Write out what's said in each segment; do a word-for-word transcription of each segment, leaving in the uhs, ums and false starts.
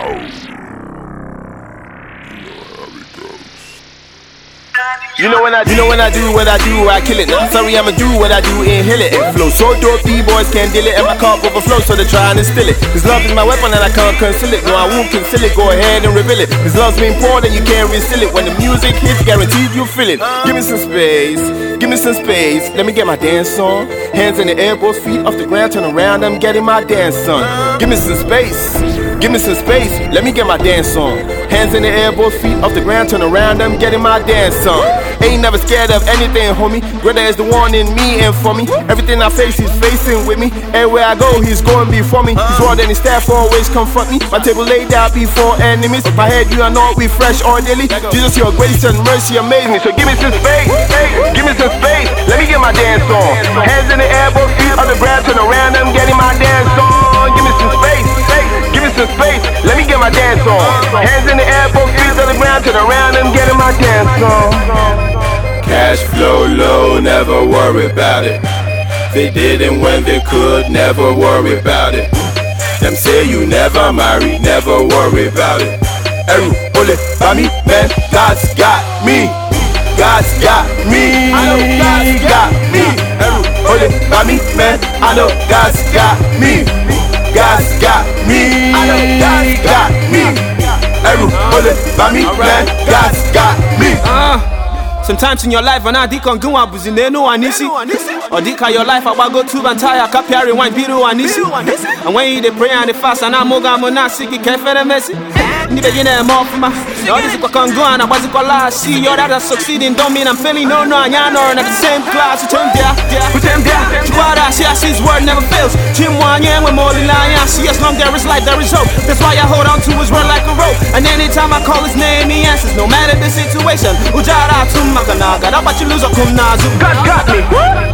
You know when I, you know when I do what I do, I kill it. Sorry, I'ma do what I do, inhale it. It flows so dope, B-boys can't deal it. And my cup overflows, so they try and instill it. This love is my weapon and I can't conceal it. No, I won't conceal it, go ahead and reveal it. This love's been poured and you can't restill it. When the music hits, guaranteed you feel it. Give me some space, give me some space. Let me get my dance on. Hands in the air, both feet off the ground. Turn around, I'm getting my dance on. Give me some space, give me some space. Let me get my dance on. Hands in the air, both feet off the ground. Turn around, I'm getting my dance on. Ain't never scared of anything, homie. Brother is the one in me and for me. Everything I face, he's facing with me. Everywhere I go, he's going before me. His rod and his staff always confront me. My table laid out before enemies. My head, you are not we fresh or daily. Jesus, your grace and mercy amaze me. So give me some space, give me some space. Let me get my dance on. Hands in the air, both feet on the ground. Turn around, I'm getting my dance on. Give me some space, give me some space. Let me get my dance on. Hands in the air, both feet on the ground. Turn around, I'm getting my dance on. Cash flow low, never worry about it. They didn't when they could, never worry about it. Them say you never marry, never worry about it. Eru, ole, bami, man, God's got me. God's got me. I know God's got me. Eru, ole, bami, man, I know God's got me. God's got me. I know God's got me. Eru, ole, bami, man, God's got me. Uh. Sometimes in your life, when I think on go up, in no one is or think your life, I will go to and tire, capture wine, biru and issue. And when you pray and the fast, and I'm moga monastic, can't find a messy. Neither you know more from my all this can go and I was a see your that succeeding, don't mean I'm feeling no, no, I know, and at the same class, you turn there, put them there. What I see, I see his word never fails. Jim one, yeah, when more than I see, as long there is life, there is hope. That's why I hold on to his word like a rope. And anytime I call his name, he answers, no matter the situation. Ujara to Makanaga, but you lose a kumnazu. God got me.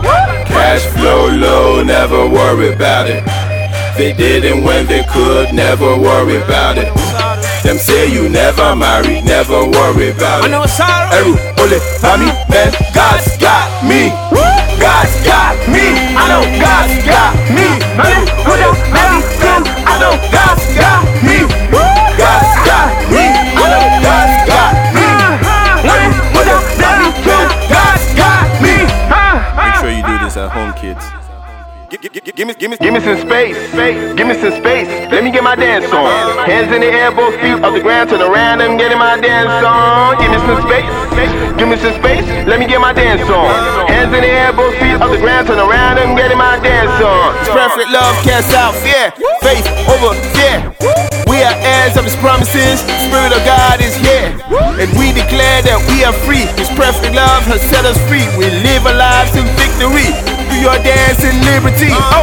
Cash flow low, never worry about it. They didn't when they could, never worry about it. Them say you never marry, never worry about it. I know it's hard. Eru, ole, bami, man, God's got me. God's got me. I know God's got me. Eru, ole, bami, man, I know God's got me. God's got me. I know God's got me. Eru, ole, bami, man, God's got me. Make sure you do this at home, kids. Give me, give me, give me some space, give me some space. Let me get my dance on. Hands in the air, both feet off the ground. Turn around, I'm getting my dance on. Give me some space, give me some space. Let me get my dance on. Hands in the air, both feet off the ground. Turn around, I'm getting my dance on. It's perfect love, casts out fear, faith over fear. We are heirs of His promises. The Spirit of God is here, and we declare that we are free. His perfect love has set us free. We live our lives in victory. Your dance in liberty. Oh,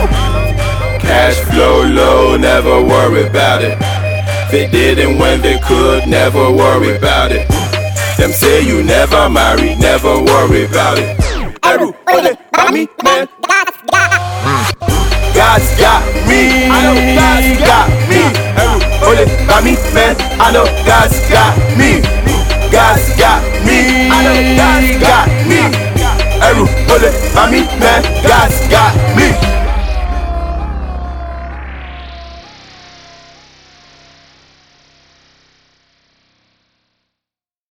cash flow low, never worry about it. They didn't when they could, never worry about it. Them say you never marry, never worry about it. Eru, ole, bami, man, God's got me. I know God's got me. Eru, ole, bami, man, I know God's got me. God's got me. I know God's got me. Eru, ole, bami, man, God's got me.